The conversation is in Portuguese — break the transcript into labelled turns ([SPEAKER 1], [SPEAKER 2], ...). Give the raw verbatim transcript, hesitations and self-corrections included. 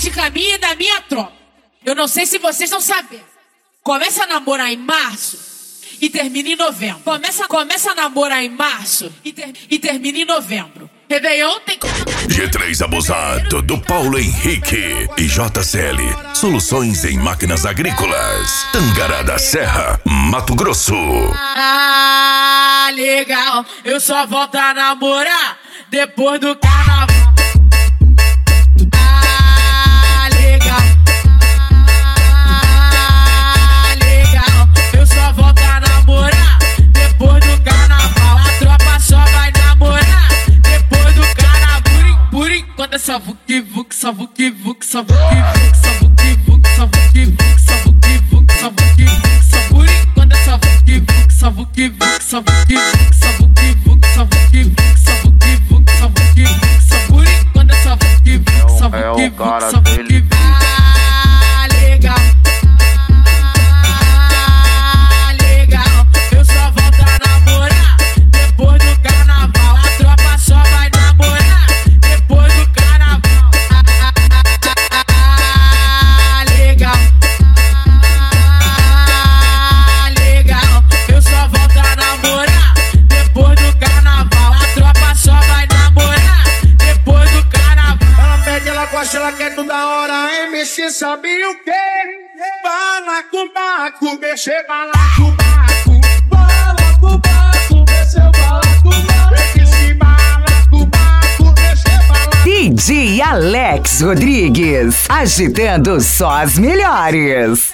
[SPEAKER 1] tática minha e da minha tropa. Eu não sei se vocês estão sabendo. Começa a namorar em março e termina em novembro. Começa, começa a namorar em março e, ter, e termina em novembro. Réveillon tem...
[SPEAKER 2] G três Abusado, do Paulo Henrique e J C L. Soluções em máquinas agrícolas. Tangará da Serra, Mato Grosso.
[SPEAKER 1] Ah, legal. Eu só volto a namorar depois do carnaval. Ah, legal. Ah, legal. Eu só volto a namorar depois do carnaval. A tropa só vai namorar depois do carnaval. Por enquanto é só vuki vuki, só vuki vuki, só vuki vuki, só vuki vuki, só vuki vuki, só vuki vuki, só vuki vuki, só por enquanto é só vuki vuki, só vuki vuki, só vuki vuki, só vuki vuki, só vuki vuki, só vuki vuki, só vuki vuki, só por enquanto é só vuki vuki, só vuki vuki, só vuki vuki. Ah, legal. Ah, legal. Eu só volto a namorar depois do carnaval. A tropa só vai namorar depois do carnaval. Ah, legal. Ah, legal. Eu só volto a namorar depois do carnaval. A tropa só vai namorar depois do carnaval.
[SPEAKER 3] Ela pede, ela gosta, ela quer toda hora. M C sabe o que? Bala com baco, mexer bala com baco. Bala com baco, mexer bala com baco. Esse bala com baco, mexer bala.
[SPEAKER 4] D J Alex Rodrigues, agitando só as melhores.